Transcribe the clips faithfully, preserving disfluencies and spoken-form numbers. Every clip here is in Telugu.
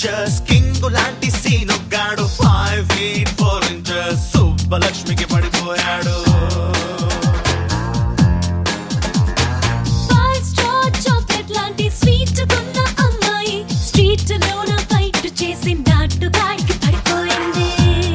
ఇంచెస్ కింగ్ లాంటి సీను గాడు ఫైవ్ ఫీట్ ఫోర్ ఇంచెస్ సుబ్బలక్ష్మికి పడిపోయాడు. ఫైవ్ స్టార్ చాక్లెట్ లాంటి స్వీట్ కొన్న అమ్మాయి స్ట్రీట్ లోన ఫైట్ చేసి నాటు గాడికి పడిపోయింది.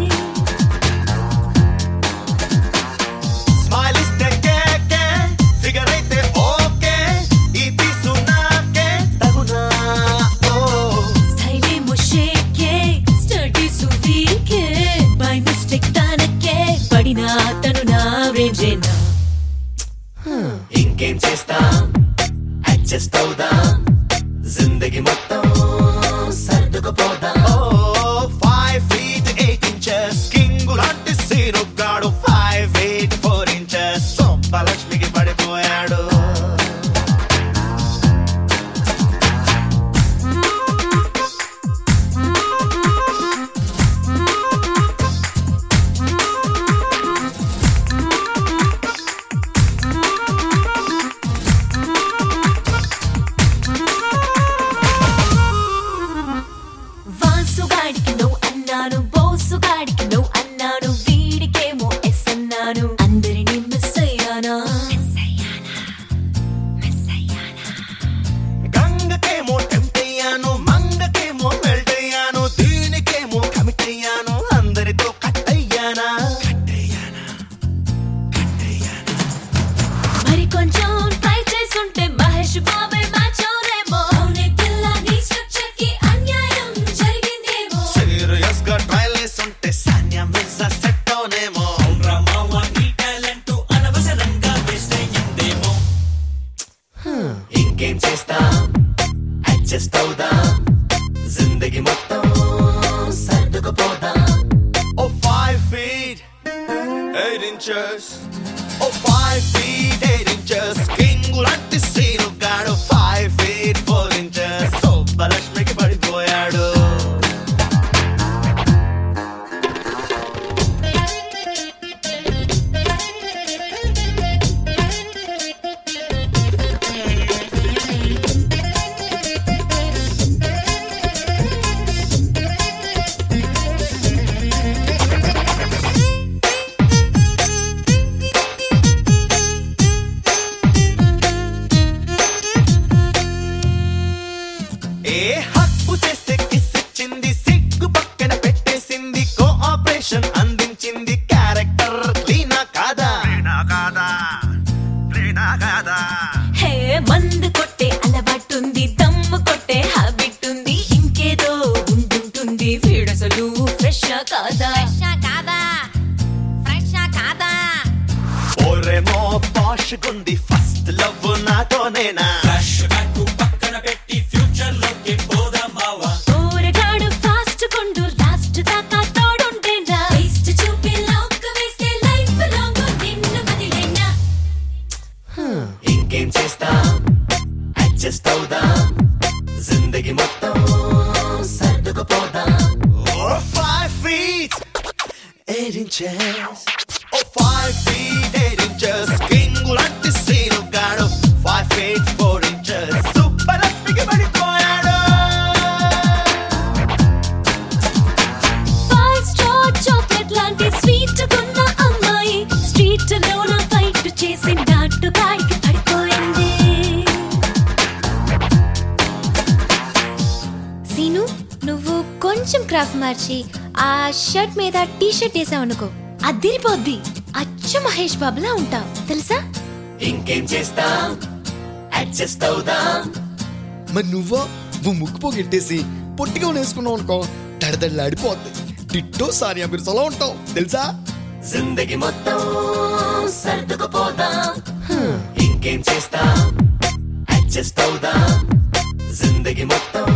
స్మైల్ ఇస్తే కేకే ఫిగర్ అయితే ఓకే ఈ తీసు నాకే తగునా. ఓ స్టైల్ ఏమో షేకే స్టడీస్ వీకే బై మిస్టేక్ తనకే పడిన తను నా రేంజేనా. ఇంకేం చేస్తాం అడ్జస్ట్ అవుదాం జిందగీ మొత్తం సర్దుకుపోదాం. ఓ five feet eight inches king లాంటి సీను గాడు ఫైవ్ ఫీట్ ఫోర్ ఇంచెస్ సుబ్బలక్ష్మికి పడిపోయాడు. వాసుగాడికి నో అన్నాను బోసుగాడికి నో అన్నాను వీడికేమో ఎస్ అన్నాను అందరినీ మిస్ అయ్యానా. గంగకేమో టెంప్ట్ అయ్యాను మంగకేమో మెల్ట్ అయ్యాను దీనికేమో కమిట్ అయ్యాను అందరితో కట్ అయ్యానా. మరి కొంచెం ట్రై చేసుంటే మహేష్ బాబే మ్యాచ్ అవునేమో. అవునే పిల్ల నీ స్ట్రక్చర్ కి అన్యాయం జరిగిందేమో. సీరియస్ గా ట్రైల్ వేస్తుంటే సాన్యా మిర్జా సెట్ అవునేమో. ఇంకేం చేస్తాం అడ్జస్ట్ అవుదాం జిందగీ మొత్తం సర్దుకుపోదాం. ఓ ఫైవ్ ఫీట్ ఎయిట్ ఇంచెస్ ఓ five feet eight inches king లాంటి సీను గాడు ఫైవ్ ఫీట్ ఫోర్ ఇంచెస్ సుబ్బలక్ష్మికి పడిపోయాడు. ఏ హక్కు చేస్తే కిస్ ఇచ్చింది సిగ్గు పక్కన పెట్టేసింది కోఆపరేషన్ అందించింది క్యారెక్టర్ క్లీనా కాదా కాదా క్లీనా కాదా. హే మందు కొట్టే అలవాటుంది దమ్ము కొట్టే హ్యాబిట్ ఉంది ఇంకేదో ఉంటుంటుంది వీడసలు ఫ్రెష్ కాదా. ఓరేమో పాష్ గుంది ఫస్ట్ లవ్ నాతోనేనా. ఊరగాడు ఫాస్ట్ కొండు లాస్ట్ దాకా తోడుంటేనా వేస్ట్ చూపి లాక్ వేస్తే లైఫ్ లాంగ్ నిన్ను వదిలేనా. ఇంకేం చేస్తాం అడ్జస్ట్ అవుదాం జిందగీ మొత్తం సర్దుకుపోదాం. ఓ ఫైవ్ ఫీట్ ఎయిట్ ఇంచెస్ ఓ five feet eight inches king లాంటి సీను గాడు ఫైవ్ ఫీట్ ఫోర్ ఇంచెస్ సుబ్బలక్ష్మికి పడిపోయాడు. ఫైవ్ స్టార్ చాక్లెట్ లాంటి స్వీట్ కొన్న అమ్మాయి స్ట్రీట్ లోన ఫైట్ చేసి నాటు గాడికి పడిపోయింది. సీను నువ్వు కొంచెం క్రాఫ్ట్ మార్చి ఆ షర్ట్ మీద టీ షర్ట్ వేసావు అనుకో అదిరిపోద్ది. అచ్చు మహేష్ బాబులా ఉంటావు తెలుసా. ఇంకేం చేస్తాం అడ్జస్ట్ అవుదాం. మరి నువ్వో నువ్వు ముక్కు పోగెట్టేసి పొట్టిగా వేసుకున్నావు అనుకో దడదడలాడిపోద్ది. టిట్టో సానియా మిర్జాలో ఉంటావు తెలుసా. జిందగీ మొత్తం సర్దుకుపోదాం. ఇంకేం చేస్తాం అడ్జస్ట్ అవుదాం జిందగీ మొత్తం